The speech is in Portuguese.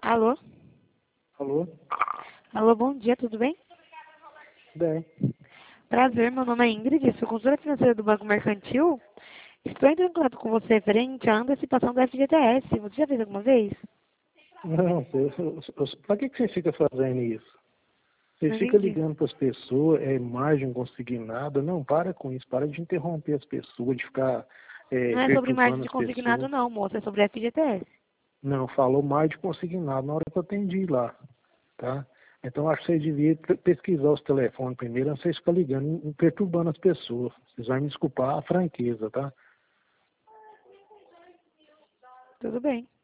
Alô? Alô? Alô, bom dia, tudo bem? Bem. Prazer, meu nome é Ingrid, sou consultora financeira do Banco Mercantil. Estou entrando em contato com você referente à antecipação do FGTS. Você já fez alguma vez? Não, pra que você fica fazendo isso? Você Não fica entendi. ligando para as pessoas, margem consignada. Não, para com isso, para de interromper as pessoas, de ficar Não é sobre margem perturbando de as consignado pessoas. não, moça, é sobre FGTS. Não, falou mais de consignado na hora que eu atendi lá, tá? Então acho que você devia pesquisar os telefones primeiro, antes de vocês ficar ligando e perturbando as pessoas. Vocês vão me desculpar a franqueza, tá? Tudo bem.